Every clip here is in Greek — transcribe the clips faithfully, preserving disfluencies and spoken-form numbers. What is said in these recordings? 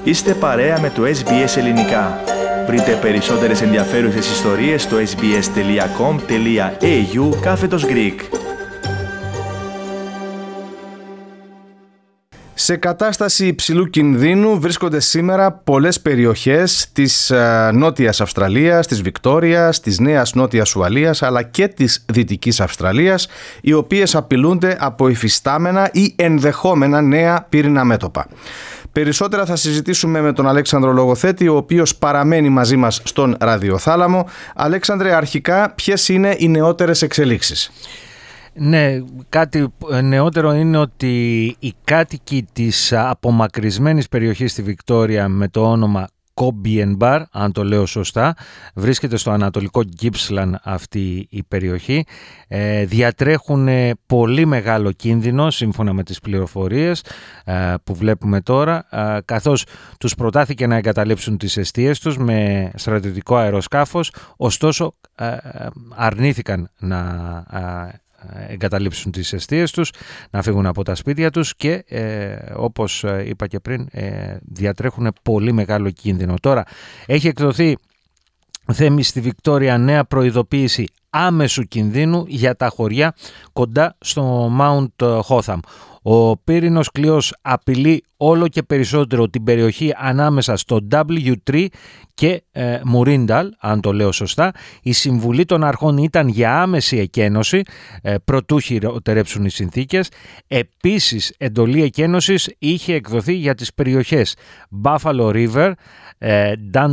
Είστε παρέα με το ες μπι ες Ελληνικά. Βρείτε περισσότερες ενδιαφέρουσες ιστορίες στο sbs.com.au κάθετος Greek. Σε κατάσταση υψηλού κινδύνου βρίσκονται σήμερα πολλές περιοχές της ε, Νότιας Αυστραλίας, της Βικτόριας, της Νέας Νότιας Ουαλίας αλλά και της Δυτικής Αυστραλίας, οι οποίες απειλούνται από υφιστάμενα ή ενδεχόμενα νέα πύριννα μέτωπα. Περισσότερα θα συζητήσουμε με τον Αλέξανδρο Λογοθέτη, ο οποίος παραμένει μαζί μας στον ραδιοθάλαμο. Αλέξανδρε, αρχικά ποιες είναι οι νεότερες εξελίξεις? Ναι, κάτι νεότερο είναι ότι οι κάτοικοι της απομακρυσμένης περιοχής στη Βικτόρια με το όνομα Κόμπιενμπαρ, αν το λέω σωστά, βρίσκεται στο ανατολικό Gippsland αυτή η περιοχή, ε, διατρέχουν πολύ μεγάλο κίνδυνο σύμφωνα με τις πληροφορίες ε, που βλέπουμε τώρα, ε, καθώς τους προτάθηκε να εγκαταλείψουν τις εστίες τους με στρατιωτικό αεροσκάφος, ωστόσο ε, αρνήθηκαν να ε, εγκαταλείψουν τις εστίες τους, να φύγουν από τα σπίτια τους και ε, όπως είπα και πριν ε, διατρέχουν πολύ μεγάλο κίνδυνο. Τώρα έχει εκδοθεί, Θέμη, στη Βικτόρια νέα προειδοποίηση άμεσου κινδύνου για τα χωριά κοντά στο Mount Hotham. Ο πύρινος κλειός απειλεί όλο και περισσότερο την περιοχή ανάμεσα στο ντάμπλιου τρία και ε, Μουρίνταλ, αν το λέω σωστά. Η συμβουλή των αρχών ήταν για άμεση εκένωση, ε, προτού χειροτερέψουν οι συνθήκες. Επίσης, εντολή εκένωσης είχε εκδοθεί για τις περιοχές Buffalo River, ε,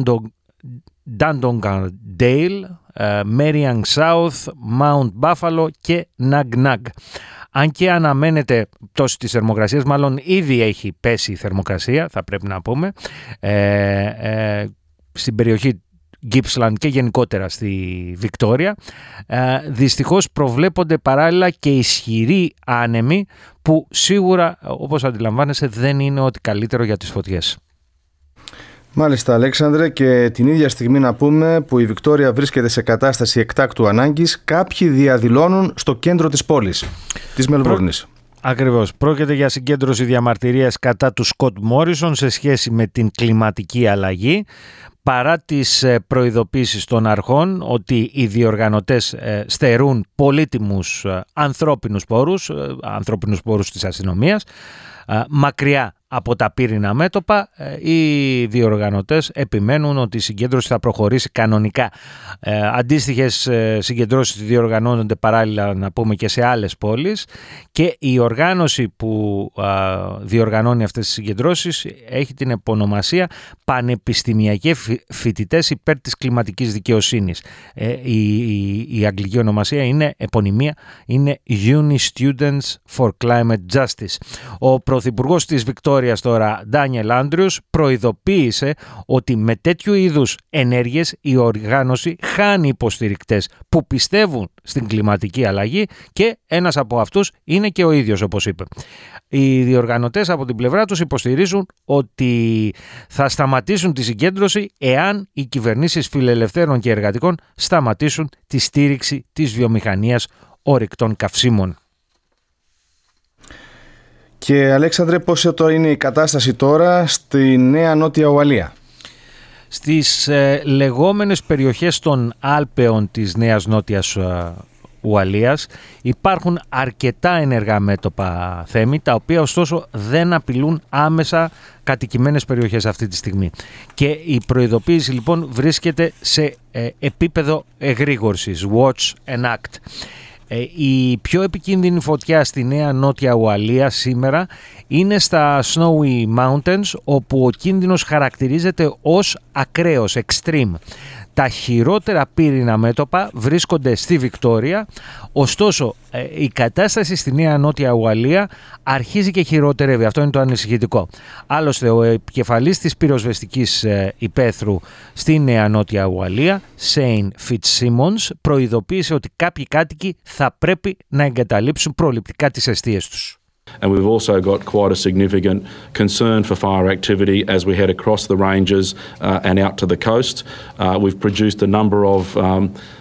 Dandongdale, Merriam South, Mount Buffalo και Nag-Nag. Αν και αναμένεται πτώση της θερμοκρασίας, μάλλον ήδη έχει πέσει η θερμοκρασία, θα πρέπει να πούμε, ε, ε, στην περιοχή Gippsland και γενικότερα στη Βικτόρια, ε, δυστυχώς προβλέπονται παράλληλα και ισχυροί άνεμοι που σίγουρα, όπως αντιλαμβάνεσαι, δεν είναι ό,τι καλύτερο για τις φωτιές. Μάλιστα, Αλέξανδρε, και την ίδια στιγμή να πούμε που η Βικτόρια βρίσκεται σε κατάσταση εκτάκτου ανάγκης, κάποιοι διαδηλώνουν στο κέντρο της πόλης, της Μελβούρνης. Προ... Ακριβώς. Πρόκειται για συγκέντρωση διαμαρτυρίας κατά του Σκοτ Μόρισον σε σχέση με την κλιματική αλλαγή. Παρά τις προειδοποίησεις των αρχών ότι οι διοργανωτές στερούν πολύτιμους ανθρώπινους πόρους, ανθρώπινους πόρους της αστυνομίας, μακριά από τα πύριννα μέτωπα, οι διοργανωτές επιμένουν ότι η συγκέντρωση θα προχωρήσει κανονικά. Ε, αντίστοιχες συγκεντρώσεις διοργανώνονται παράλληλα, να πούμε, και σε άλλες πόλεις, και η οργάνωση που α, διοργανώνει αυτές τις συγκεντρώσεις έχει την επωνομασία Πανεπιστημιακοί Φοιτητές υπέρ της κλιματικής δικαιοσύνης. Ε, η, η, η αγγλική ονομασία είναι, επωνυμία, είναι Uni Students for Climate Justice. Ο πρωθυπουργός της Βικτόρια τώρα, Ντάνιελ Άντριους, προειδοποίησε ότι με τέτοιου είδους ενέργειες η οργάνωση χάνει υποστηρικτές που πιστεύουν στην κλιματική αλλαγή, και ένας από αυτούς είναι και ο ίδιος, όπως είπε. Οι διοργανωτές από την πλευρά τους υποστηρίζουν ότι θα σταματήσουν τη συγκέντρωση εάν οι κυβερνήσεις φιλελευθέρων και εργατικών σταματήσουν τη στήριξη της βιομηχανίας ορυκτών καυσίμων. Και Αλέξανδρε, πώς είναι η κατάσταση τώρα στη Νέα Νότια Ουαλία? Στις ε, λεγόμενες περιοχές των Άλπαιων της Νέας Νότιας ε, Ουαλίας υπάρχουν αρκετά ενεργά μέτωπα, Θέμη, τα οποία ωστόσο δεν απειλούν άμεσα κατοικημένες περιοχές αυτή τη στιγμή. Και η προειδοποίηση λοιπόν βρίσκεται σε ε, επίπεδο εγρήγορσης, watch and act. Η πιο επικίνδυνη φωτιά στη Νέα Νότια Ουαλία σήμερα είναι στα Snowy Mountains, όπου ο κίνδυνος χαρακτηρίζεται ως ακραίος, extreme. Τα χειρότερα πύριννα μέτωπα βρίσκονται στη Βικτόρια, ωστόσο η κατάσταση στη Νέα Νότια Ουαλία αρχίζει και χειροτερεύει. Αυτό είναι το ανησυχητικό. Άλλωστε, ο επικεφαλής της πυροσβεστικής υπαίθρου στη Νέα Νότια Ουαλία, Σέιν Φιτσίμονς, προειδοποίησε ότι κάποιοι κάτοικοι θα πρέπει να εγκαταλείψουν προληπτικά τις εστίες τους. And we've also got quite a significant concern for fire activity as we head across the ranges uh, and out to the coast. Uh, we've produced a number of um,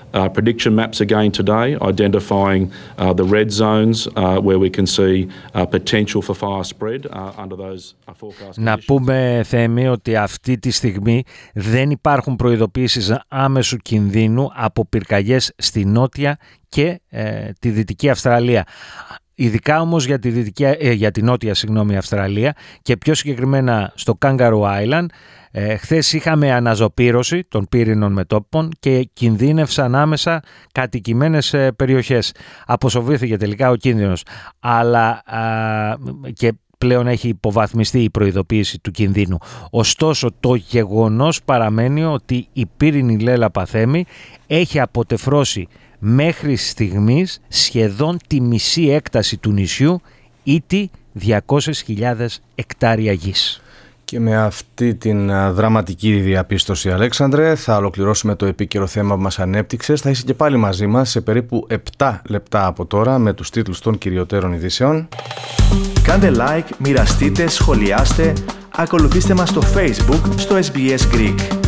uh, prediction maps again today, identifying uh, the red zones uh, where we can see uh, potential for fire spread uh, under those uh, forecast conditions. Να πούμε, Θέμη, ότι αυτή τη στιγμή δεν υπάρχουν προειδοποίησεις άμεσου κινδύνου από πυρκαγιές στη Νότια και ε, τη Δυτική Αυστραλία. Ειδικά όμως για τη, δυτική, ε, για τη Νότια συγγνώμη, Αυστραλία και πιο συγκεκριμένα στο Kangaroo Island. Ε, χθες είχαμε αναζωπήρωση των πύρινων μετώπων και κινδύνευσαν άμεσα κατοικημένες ε, περιοχές. Αποσοβήθηκε τελικά ο κίνδυνος, αλλά α, και πλέον έχει υποβαθμιστεί η προειδοποίηση του κινδύνου. Ωστόσο, το γεγονός παραμένει ότι η πύρινη λέλαπα, Θέμη, έχει αποτεφρώσει μέχρι στιγμής σχεδόν τη μισή έκταση του νησιού ή τη διακόσιες χιλιάδες εκτάρια γης. Και με αυτή την δραματική διαπίστωση, Αλέξανδρε, θα ολοκληρώσουμε το επίκαιρο θέμα που μας ανέπτυξες. Θα είσαι και πάλι μαζί μας σε περίπου επτά λεπτά από τώρα με τους τίτλους των κυριωτέρων ειδήσεων. Κάντε like, μοιραστείτε, σχολιάστε, ακολουθήστε μας στο Facebook, στο ες μπι ες Greek.